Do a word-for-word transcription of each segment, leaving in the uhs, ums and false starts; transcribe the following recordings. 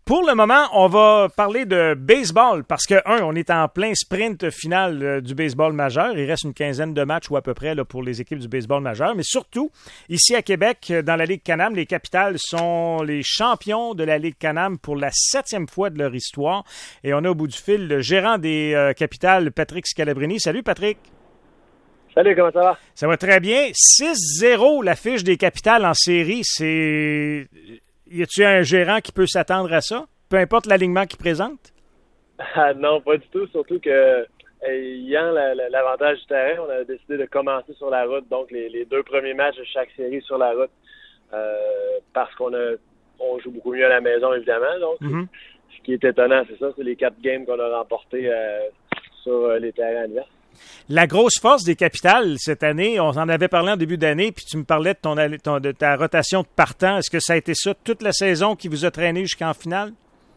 Pour le moment, on va parler de baseball parce que, un, on est en plein sprint final euh, du baseball majeur. Il reste une quinzaine de matchs ou à peu près là, pour les équipes du baseball majeur. Mais surtout, ici à Québec, dans la Ligue Can-Am, les Capitales sont les champions de la Ligue Can-Am pour la septième fois de leur histoire. Et on a au bout du fil le gérant des euh, Capitales, Patrick Scalabrini. Salut Patrick! Salut, comment ça va? Ça va très bien. six zéro l'affiche des Capitales en série. C'est... Y a-tu un gérant qui peut s'attendre à ça? Peu importe l'alignement qu'il présente? Ah, non, pas du tout. Surtout que, ayant la, la, l'avantage du terrain, on a décidé de commencer sur la route. Donc, les, les deux premiers matchs de chaque série sur la route. Euh, parce qu'on a, on joue beaucoup mieux à la maison, évidemment. Donc, mm-hmm. Ce qui est étonnant, c'est ça. C'est les quatre games qu'on a remportés euh, sur euh, les terrains adverses. La grosse force des Capitales cette année, on en avait parlé en début d'année, puis tu me parlais de, ton, ton, de ta rotation de partant. Est-ce que ça a été ça toute la saison qui vous a traîné jusqu'en finale?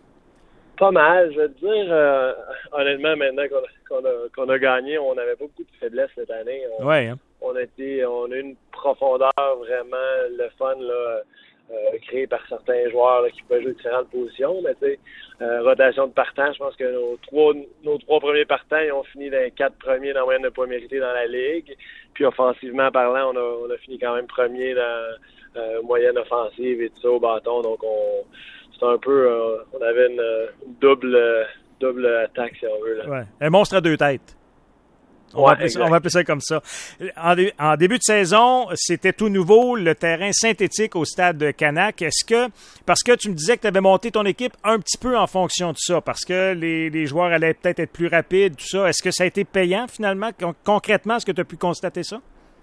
Pas mal. Je veux te dire, euh, honnêtement, maintenant qu'on a, qu'on a, qu'on a gagné, on n'avait pas beaucoup de faiblesses cette année. On, ouais, hein? on, a été, on a eu une profondeur vraiment le fun, là, euh, créée par certains joueurs là, qui peuvent jouer différentes positions. Mais tu sais, euh, rotation de partant, je pense que nos trois, nos trois premiers partants, ils ont fini dans les quatre premiers dans la moyenne de points mérités dans la Ligue. Puis offensivement parlant, on a, on a fini quand même premier dans euh, moyenne offensive et tout ça au bâton. Donc on c'est un peu, euh, on avait une, une double, euh, double attaque, si on veut. Là. Ouais. Un monstre à deux têtes. On, ouais, va appeler ça, on va appeler ça comme ça. En, dé, en début de saison, c'était tout nouveau, le terrain synthétique au stade de Canac. Est-ce que, parce que tu me disais que tu avais monté ton équipe un petit peu en fonction de ça, parce que les, les joueurs allaient peut-être être plus rapides, tout ça, est-ce que ça a été payant finalement? Con- concrètement, est-ce que tu as pu constater ça?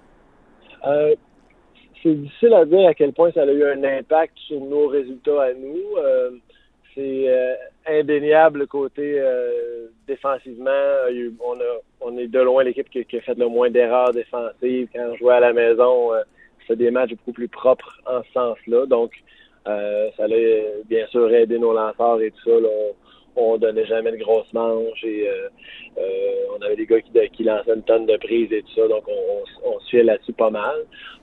Euh, c'est difficile à dire à quel point ça a eu un impact sur nos résultats à nous. Euh, c'est euh, indéniable côté euh, défensivement. On, a, on est de loin l'équipe qui, qui a fait le moins d'erreurs défensives. Quand on jouait à la maison, euh, c'était des matchs beaucoup plus propres en ce sens-là. Donc, euh, ça allait bien sûr aider nos lanceurs et tout ça. Là. On, on donnait jamais de grosses manches et euh, euh, on avait des gars qui, qui lançaient une tonne de prises et tout ça. Donc, on, on, on se fiait là-dessus pas mal.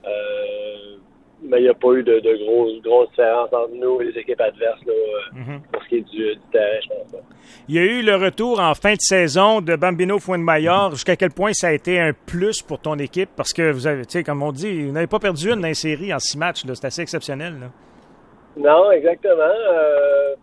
Euh, mais il n'y a pas eu de, de grosses, grosses différences entre nous et les équipes adverses là, mm-hmm. pour ce qui est du, du terrain, je pense. Là. Il y a eu le retour en fin de saison de Bambino Fuenmayor. Jusqu'à quel point ça a été un plus pour ton équipe? Parce que vous avez, tu sais, comme on dit, vous n'avez pas perdu une dans les séries en six matchs. Là. C'est assez exceptionnel. Là. Non, exactement. Euh,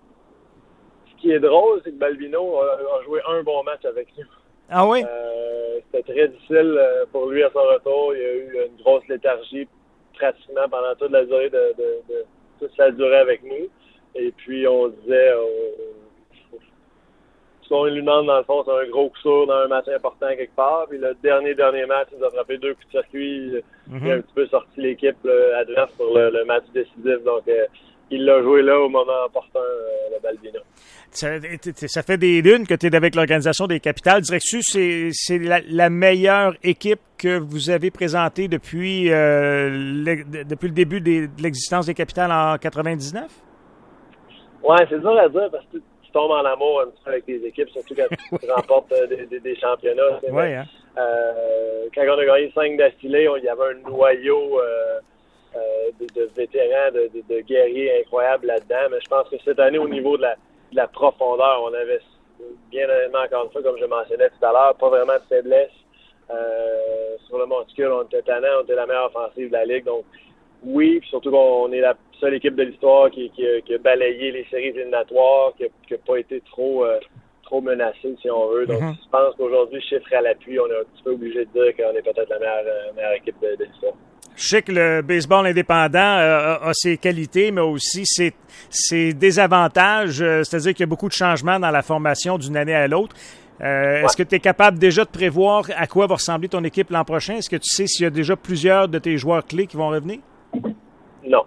ce qui est drôle, c'est que Bambino a, a joué un bon match avec nous. Ah oui? Euh, c'était très difficile pour lui à son retour. Il y a eu une grosse léthargie pratiquement pendant toute la durée de, de, de toute sa durée avec nous. Et puis, on disait, on, ce qu'on lui demande, dans le fond, c'est un gros coup sûr dans un match important quelque part. Puis le dernier, dernier match, il nous a frappé deux coups de circuit. Mm-hmm. Il a un petit peu sorti l'équipe là, adverse pour le, le match décisif. Donc, euh, il l'a joué là au moment opportun, euh, le Bambino. Ça, ça fait des lunes que tu es avec l'organisation des Capitales. Dirais-tu que c'est, c'est la, la meilleure équipe que vous avez présentée depuis, euh, le, depuis le début des, de l'existence des Capitales en quatre-vingt-dix-neuf? Oui, c'est dur à dire parce que tu tombes en amour un petit peu avec les équipes, surtout quand tu remportes euh, des, des, des championnats. Oui, hein? euh, quand on a gagné cinq d'affilée, il y avait un noyau euh, euh, de, de vétérans, de, de, de guerriers incroyables là-dedans. Mais je pense que cette année, au niveau de la de la profondeur. On avait, bien honnêtement, encore une fois, comme je mentionnais tout à l'heure, pas vraiment de faiblesse. Euh, sur le monticule, on était tannant, on était la meilleure offensive de la Ligue. Donc, oui, puis surtout qu'on est la seule équipe de l'histoire qui, qui, qui a balayé les séries éliminatoires, qui n'a pas été trop, euh, trop menacée, si on veut. Donc, mm-hmm. je pense qu'aujourd'hui, chiffre à l'appui, on est un petit peu obligé de dire qu'on est peut-être la meilleure, euh, meilleure équipe de, de l'histoire. Je sais que le baseball indépendant euh, a ses qualités, mais aussi ses, ses désavantages. Euh, c'est-à-dire qu'il y a beaucoup de changements dans la formation d'une année à l'autre. Euh, ouais. Est-ce que tu es capable déjà de prévoir à quoi va ressembler ton équipe l'an prochain? Est-ce que tu sais s'il y a déjà plusieurs de tes joueurs clés qui vont revenir? Non.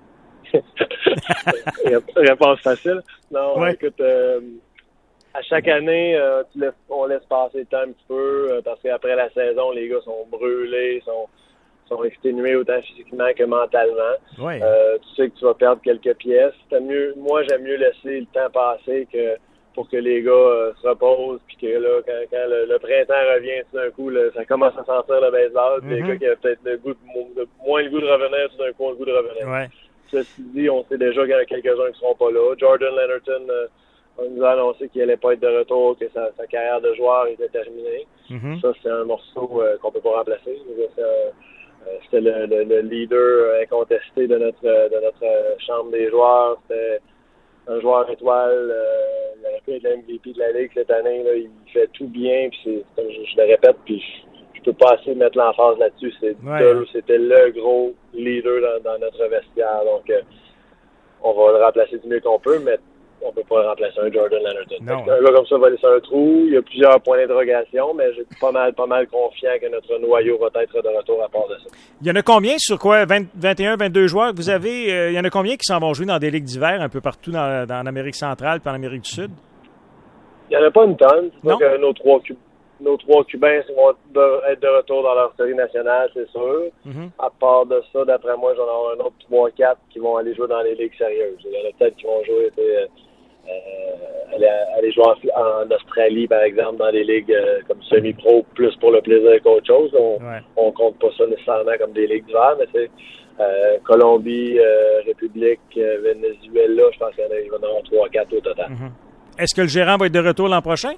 Réponse facile. Non, ouais. Écoute, euh, à chaque année, euh, tu laisses, on laisse passer le temps un petit peu euh, parce qu'après la saison, les gars sont brûlés, sont sont exténués autant physiquement que mentalement. Oui. Euh, tu sais que tu vas perdre quelques pièces. T'as mieux, moi, j'aime mieux laisser le temps passer que pour que les gars euh, se reposent, puis que là, quand, quand le, le printemps revient, tout d'un coup, là, ça commence à sentir le baseball. Mm-hmm. Les gars qui avaient peut-être le goût de, de, moins le goût de revenir, tout d'un coup, ont le goût de revenir. Ouais. Ceci dit, on sait déjà qu'il y en a quelques-uns qui ne seront pas là. Jordan Lennerton euh, on nous a annoncé qu'il n'allait pas être de retour, que sa, sa carrière de joueur était terminée. Mm-hmm. Ça, c'est un morceau euh, qu'on ne peut pas remplacer. C'est un, euh, c'était le, le, le leader incontesté de notre de notre chambre des joueurs. C'était un joueur étoile. Euh, il aurait pu être le M V P de la Ligue cette année. Là, il fait tout bien. Puis c'est, comme je, je le répète, puis je, je peux pas assez mettre l'emphase là-dessus. C'est ouais. de, c'était le gros leader dans, dans notre vestiaire. Donc, euh, on va le remplacer du mieux qu'on peut, mais on peut pas remplacer un Jordan Lennerton. Un gars comme ça va laisser un trou. Il y a plusieurs points d'interrogation, mais j'ai pas mal, pas mal confiant que notre noyau va être de retour à part de ça. Il y en a combien sur quoi? vingt, vingt et un, vingt-deux joueurs que vous avez? Euh, il y en a combien qui s'en vont jouer dans des ligues d'hiver un peu partout dans, dans l'Amérique centrale et en Amérique du Sud? Il y en a pas une tonne. C'est sûr que nos trois, nos trois Cubains vont être de retour dans leur série nationale, c'est sûr. Mm-hmm. À part de ça, d'après moi, j'en ai un autre trois quatre qui vont aller jouer dans les ligues sérieuses. Il y en a peut-être qui vont jouer... Euh, Euh, aller, aller jouer en, en Australie, par exemple, dans des ligues euh, comme semi-pro, plus pour le plaisir qu'autre chose. On, ouais. on compte pas ça nécessairement comme des ligues d'hiver, mais c'est euh, Colombie, euh, République, euh, Venezuela, je pense qu'il y en a, il va y en avoir trois quatre au total. Mm-hmm. Est-ce que le gérant va être de retour l'an prochain?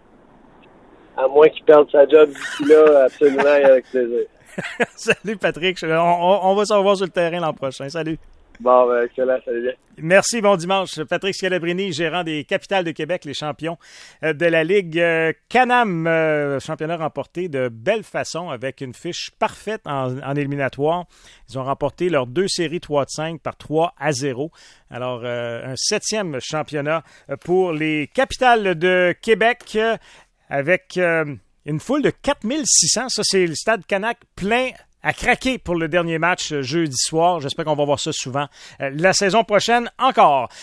À moins qu'il perde sa job d'ici là, absolument, et avec plaisir. Salut Patrick, on, on, on va se revoir sur le terrain l'an prochain. Salut. Bon, ben, excellent, salut bien. Merci, bon dimanche. Patrick Scalabrini, gérant des Capitales de Québec, les champions de la Ligue Can-Am, euh, championnat remporté de belle façon avec une fiche parfaite en, en éliminatoire. Ils ont remporté leurs deux séries trois de cinq par trois à zéro. Alors, euh, un septième championnat pour les Capitales de Québec avec euh, une foule de quatre mille six cents. Ça, c'est le stade Canac plein à craquer pour le dernier match jeudi soir. J'espère qu'on va voir ça souvent. Euh, la saison prochaine, encore.